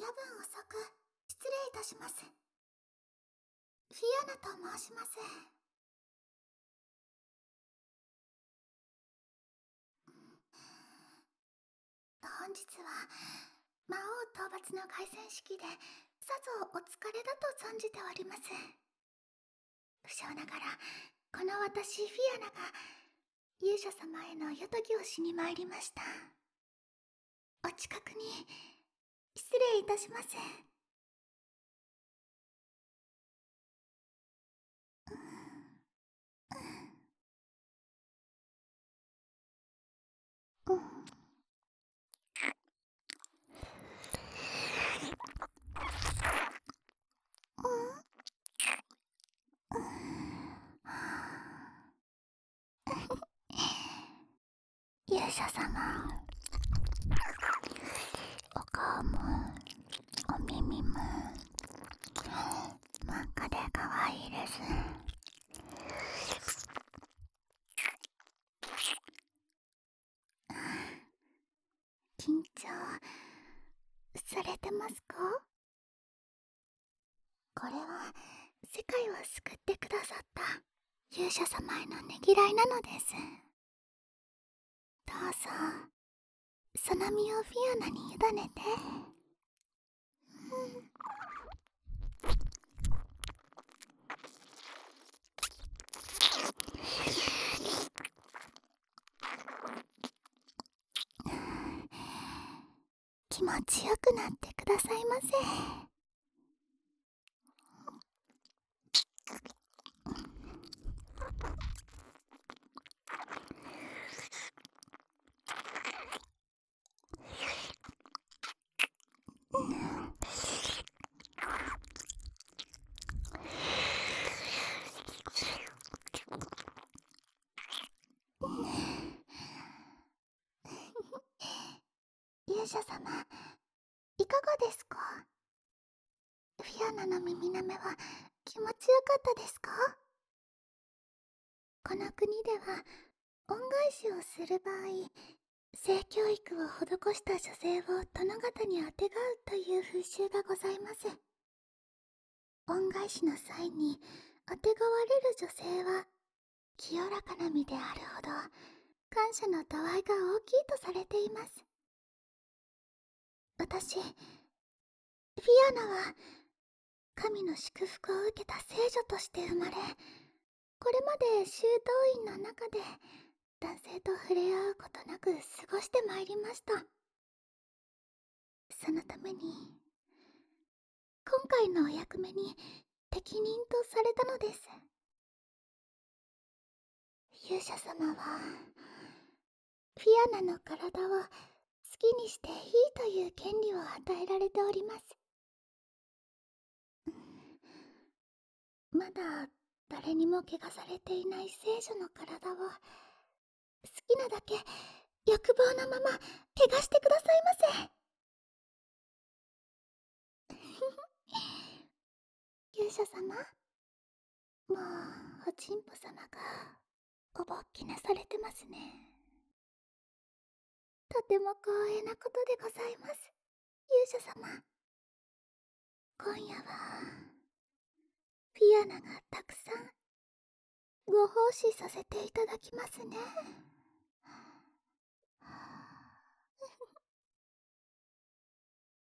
夜分遅く失礼いたします。フィアナと申します。本日は魔王討伐の凱旋式でさぞお疲れだと存じております。不詳ながらこの私フィアナが勇者様への夜伽をしに参りました。お近くに失礼いたします。勇者様、お顔もお耳も真っ赤で可愛いです。緊張されてますか？これは世界を救ってくださった勇者様へのねぎらいなのです。どうぞその身をフィアナに委ねて。気持ちよくなってくださいませ。勇者様、いかがですか？フィアナの耳なめは気持ちよかったですか？この国では恩返しをする場合、性教育を施した女性を殿方にあてがうという風習がございます。恩返しの際にあてがわれる女性は清らかな身であるほど感謝の度合いが大きいとされています。私、フィアナは神の祝福を受けた聖女として生まれ、これまで修道院の中で男性と触れ合うことなく過ごしてまいりました。そのために今回のお役目に適任とされたのです。勇者様はフィアナの体を好きにしていいという権利を与えられております。まだ誰にも汚されていない聖女の体を好きなだけ欲望のまま汚してくださいませ。勇者様、もうおちんぽ様がおぼっきなされてますね。とても光栄なことでございます、勇者様。今夜はフィアナがたくさんご奉仕させていただきますね。